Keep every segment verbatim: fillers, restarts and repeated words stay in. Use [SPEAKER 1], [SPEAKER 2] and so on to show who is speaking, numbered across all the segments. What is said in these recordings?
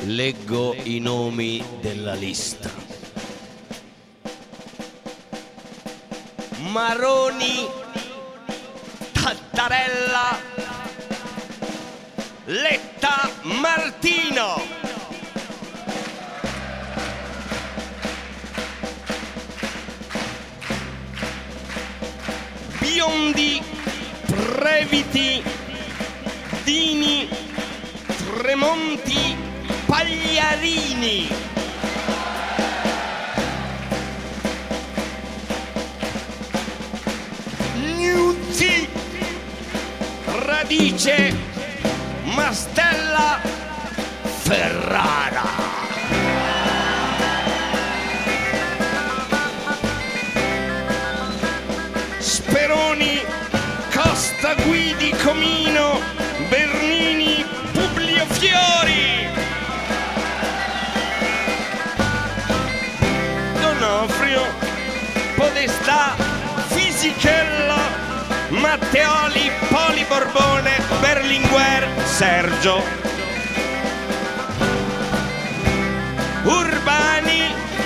[SPEAKER 1] Leggo i nomi della lista. Maroni, Tattarella, Letta, Martino. Biondi, Previti, Dini, Tremonti, Pagliarini. Gnuzzi, Radice, Mastella, Ferrara. Speroni, Costa, Guidi, Comino, Bernini, Publio Fiori. Donofrio, Podestà, Fisichella, Matteoli, Poli Borbone, Berlinguer, Sergio. Urbani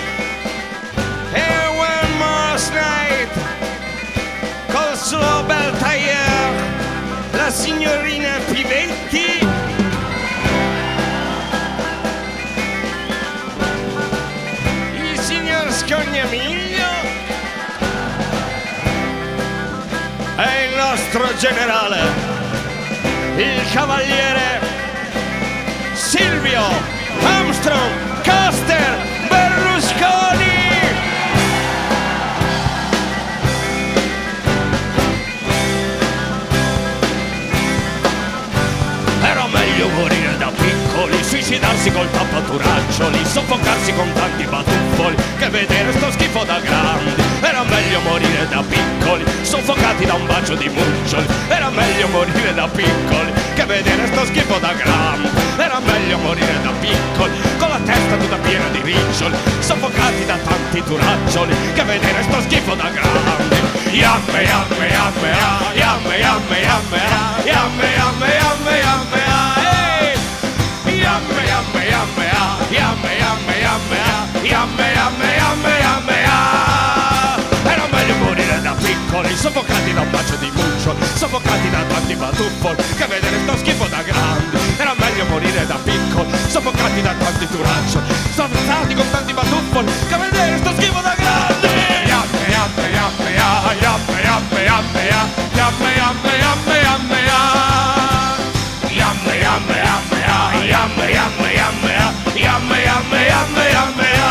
[SPEAKER 1] e One More Night col suo bel tailleur, la signorina Pivetti. Il signor Scognamiglio e il nostro generale, il cavaliere Silvio Armstrong Coster Berlusconi. Era meglio morire da piccoli, suicidarsi col tappaturaccioli, soffocarsi con tanti batuffoli, che vedere sto schifo da grandi. Era meglio morire da piccoli, soffocati da un bacio di muccioli. Era meglio morire da piccoli, che vedere sto schifo da grandi. Era meglio morire da piccoli, con la testa tutta piena di riccioli, soffocati da tanti turaccioli, che vedere sto schifo da grandi. Yamme, yamme, yamme, ah, yamme, yamme, yamme, ah, yamme, yamme, yamme, yamme, ah, eh. Yamme, yamme, yamme, ah, yamme, yamme, yamme, ah, yamme, yamme, yamme, yamme, ah. Era meglio morire da piccoli, soffocati da un bacio di muccioli, soffocati da tanti batuffoli, che vedere sto schifo da grandi. Era meglio morire da piccoli, soffocati da tanti turaccioli, soffocati con tanti batuffoli, che vedere sto schifo da grandi. Yamme, yamme, yamme, ah, yamme, yamme, yamme, ah, yamme, yamme, yamme, yamme, ah. Yamme, yamme, yamme, ah, yamme, yamme, yamme, ah, yamme, yamme, yamme, yamme, ah.